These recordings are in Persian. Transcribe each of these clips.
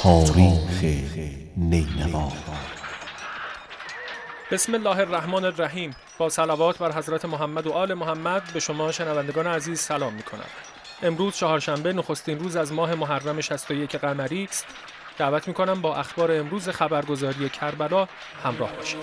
تاریخ نینوا. بسم الله الرحمن الرحیم. با صلوات بر حضرت محمد و آل محمد به شما شنوندگان عزیز سلام می‌کنم. امروز چهارشنبه نخستین روز از ماه محرم 61 قمری است. دعوت می‌کنم با اخبار امروز خبرگزاری کربلا همراه باشید.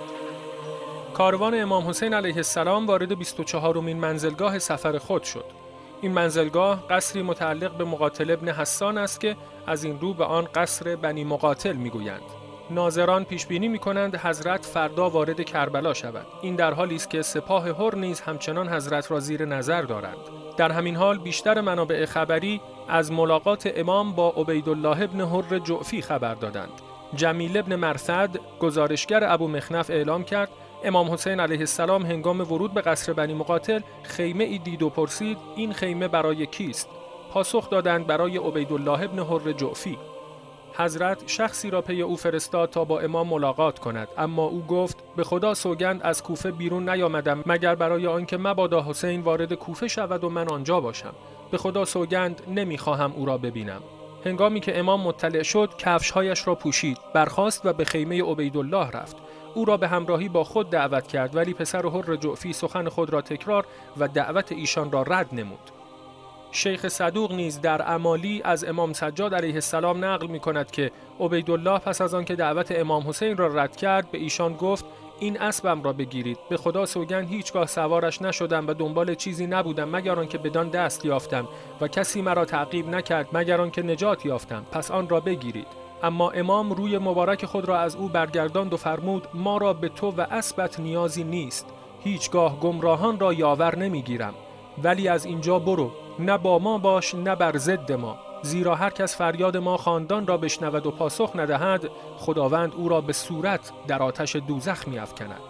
کاروان امام حسین علیه السلام وارد 24مین منزلگاه سفر خود شد. این منزلگاه قصری متعلق به مقاتل ابن حسان است که از این رو به آن قصر بنی مقاتل می‌گویند. ناظران پیش بینی می‌کنند حضرت فردا وارد کربلا شود. این در حالی است که سپاه حر نیز همچنان حضرت را زیر نظر دارند. در همین حال بیشتر منابع خبری از ملاقات امام با عبیدالله ابن حر جعفی خبر دادند. جمیل ابن مرثد گزارشگر ابو مخنف اعلام کرد امام حسین علیه السلام هنگام ورود به قصر بنی مقاتل خیمه ای دید و پرسید این خیمه برای کیست؟ پاسخ دادند برای عبیدالله ابن حر جعفی. حضرت شخصی را پی او فرستاد تا با امام ملاقات کند، اما او گفت به خدا سوگند از کوفه بیرون نیامدم مگر برای آنکه مبادا حسین وارد کوفه شود و من آنجا باشم. به خدا سوگند نمیخواهم او را ببینم. هنگامی که امام مطلع شد کفشهایش را پوشید، برخاست و به خیمه عبیدالله رفت. او را به همراهی با خود دعوت کرد، ولی پسر حر جعفی سخن خود را تکرار و دعوت ایشان را رد نمود. شیخ صدوق نیز در امالی از امام سجاد علیه السلام نقل می کند که عبیدالله پس از آن که دعوت امام حسین را رد کرد به ایشان گفت این اسبم را بگیرید. به خدا سوگند هیچگاه سوارش نشدم و دنبال چیزی نبودم مگر آنکه بدان دست یافتم و کسی مرا تعقیب نکرد مگر آنکه نجات یافتم، پس آن را بگیرید. اما امام روی مبارک خود را از او برگرداند و فرمود ما را به تو و اسبت نیازی نیست. هیچگاه گمراهان را یاور نمیگیرم، ولی از اینجا برو، نه با ما باش نه بر ضد ما، زیرا هر کس فریاد ما خاندان را بشنود و پاسخ ندهد خداوند او را به صورت در آتش دوزخ می‌افکند.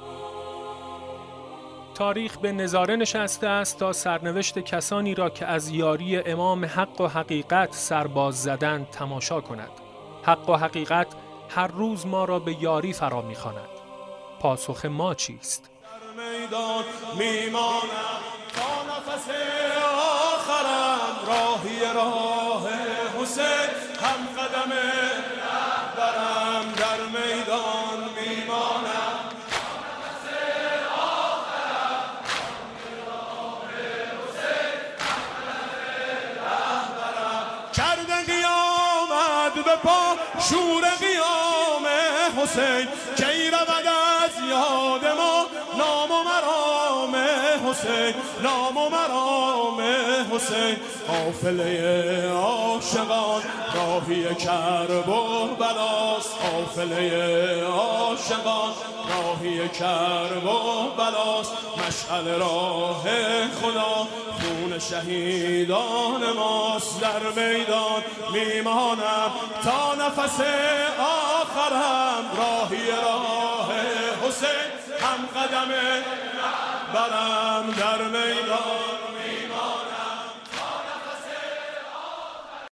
تاریخ به نظاره نشسته است تا سرنوشت کسانی را که از یاری امام حق و حقیقت سرباز زدند تماشا کند. حق و حقیقت هر روز ما را به یاری فرا می‌خواند. پاسخ ما چیست؟ در میدان میمانم تا نفس آخرم، راهی راه حسین هم قدم رهبرم. در میدان میمانم تا نفس آخرم، راهی راه حسین هم قدم رهبرم. کرده قیامت به پا شور قیام حسین، کی رود از یاد ما نام و مرام حسین، نام و مرام حسین. قافله عاشقان راهی کرب و بلاست، قافله عاشقان راهی کرب و بلاست. مشعل راه خدا خون شهیدان ماست. در میدان میمانم تا نفس آخرم، راهی راه حسین هم قدم برم. در میدان